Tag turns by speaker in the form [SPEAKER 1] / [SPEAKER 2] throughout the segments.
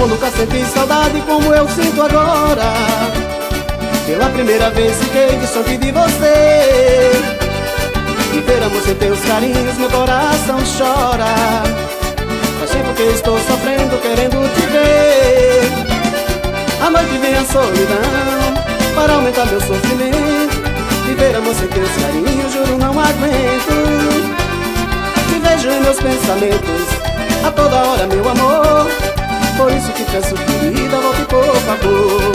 [SPEAKER 1] Amor, nunca senti saudade como eu sinto agora. Pela primeira vez fiquei distante de você. Viver amor sem teus carinhos, meu coração chora. Faz tempo que eu estou sofrendo, querendo te ver. A noite vem a solidão para aumentar meu sofrimento. Viver amor sem teus carinhos, juro não aguento. Te vejo em meus pensamentos a toda hora, meu amor. Por isso que peço, querida, volte por favor.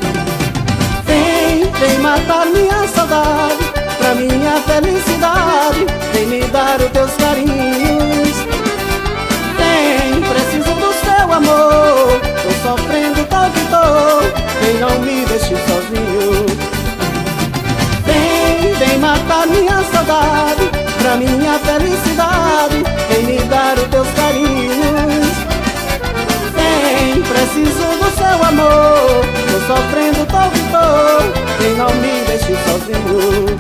[SPEAKER 1] Vem matar minha saudade, pra minha felicidade. Vem me dar os teus carinhos. Vem, preciso do seu amor. Tô sofrendo tal que tô. Vem, não me deixe sozinho. Vem matar minha saudade, pra minha felicidade. Vem me dar os teus carinhos. Vem, preciso do seu amor. Tô sofrendo tal que tô. Vem, não me deixe sozinho.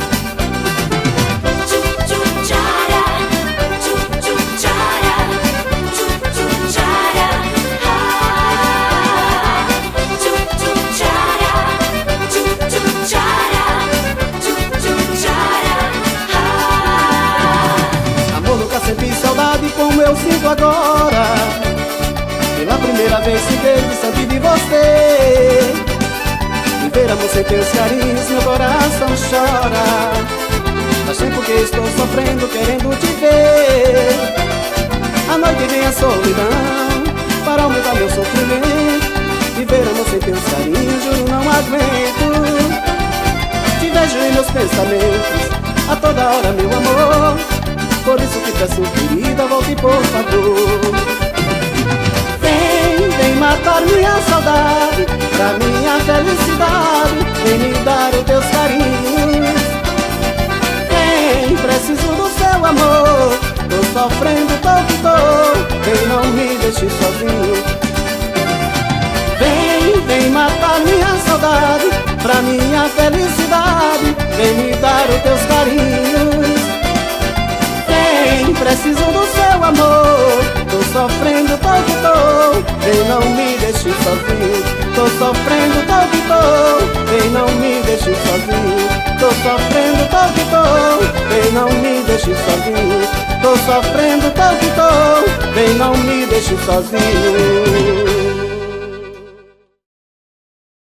[SPEAKER 1] Senti saudade como eu sinto agora. Pela primeira vez fiquei distante de você. Viver amor sem teus carinhos, meu coração chora. Faz tempo que estou sofrendo, querendo te ver. A noite vem a solidão para aumentar meu sofrimento. Viver amor sem teus carinhos, juro não aguento. Te vejo em meus pensamentos a toda hora, meu amor. Por isso que peço, querida, volte por favor. Vem matar minha saudade, pra minha felicidade. Vem me dar os teus carinhos. Vem, preciso do seu amor. Tô sofrendo tal que tô. Vem, não me deixe sozinho. Vem matar minha saudade, pra minha felicidade. Vem me dar os teus carinhos. Preciso do seu amor. Tô sofrendo tal que tô. Vem, não me deixe sozinho. Tô sofrendo tal que tô. Vem, não me deixe sozinho. Tô sofrendo tal que tô. Vem, não me deixe sozinho. Tô sofrendo tal que tô. Vem, não me deixe sozinho.